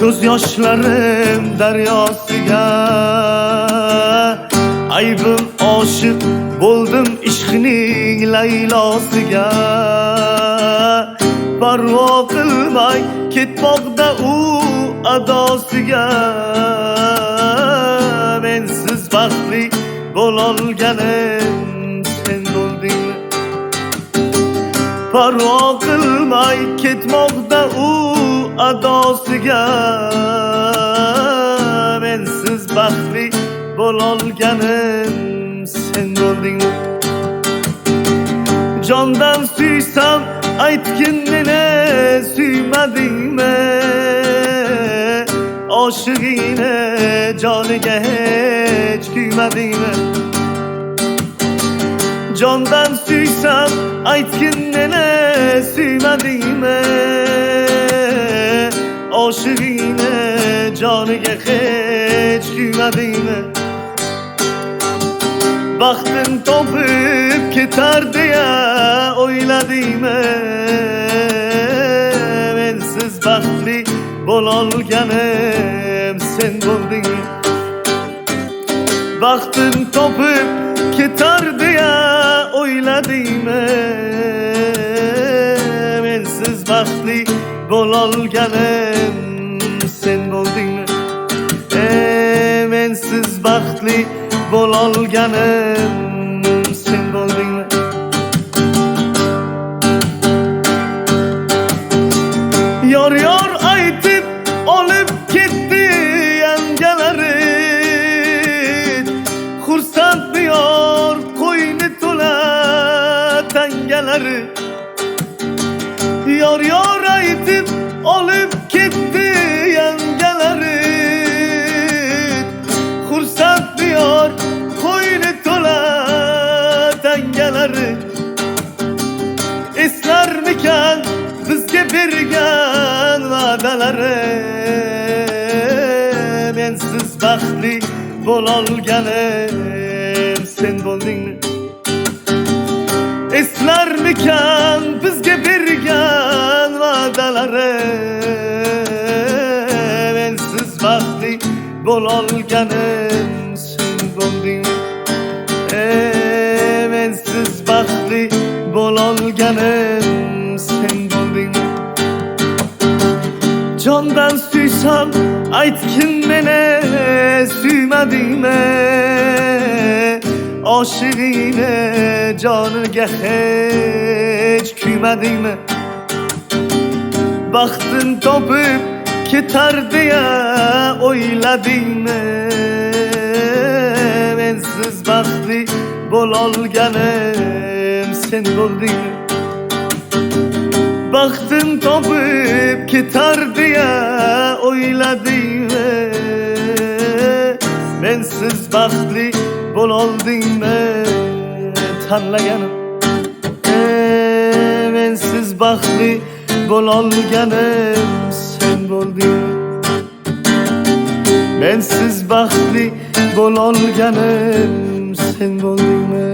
Ko'z yoshlarim daryosiga aybim oshiq bo'ldim ishqining laylosiga. Parvo qilmay ketmoqda u adosiga. Mensiz baxtli bo'lolganim sen bo'ldingmi? Parvo qilmay ketmoqda u adosiga. Mensiz baxtli bo'lolganim sen bo'ldingmi? Jondan suysam aytgin meni suymadingmi? Oshig'ingni joniga hech kuymadingmi? Jondan suysam aytgin meni suymadingmi? Oshig'ingni joniga hech kuymadingmi? Baxtin topib ketar deya o'yladingmi? Mensiz baxtli bo'lolganim sen bo'ldingmi? Baxtin topib ketar deya o'yladingmi? Mensiz baxtli bo'lolganim sen bo'ldingmi? Mensiz baxtli bo'lolganim sen bo'ldingmi? Yor yor aytib olib ketdi yangalari. Xursand diyor qo'yni to'la tangalari. Yor yor aytib olib ketdi yangalari. Xursand diyor qo'yni to'la tangalari. Eslarmikan bizga bergan va'dalari. Mensiz baxtli bo'lolganim sen bo'ldingmi? Eslarmikan bizga bergan va'dalari. Mensiz baxtli bo'lolganim sen bo'ldingmi? Mensiz baxtli bo'lolganim sen bo'ldingmi? Jondan suysam aytgin meni suymadingmi? Oshig'ingni joniga hech kuymadingmi? Baxtin topib ketar deya o'yladingmi? Mensiz baxtli bo'lolganim sen bo'ldingmi? Baxtin topib ketar deya o'yladingmi? Mensiz baxtli bo'loldingmi tanlaganim? Mensiz baxtli bo'lolganim sen bo'ldingmi? Mensiz baxtli bo'lolganim sen bo'ldingmi?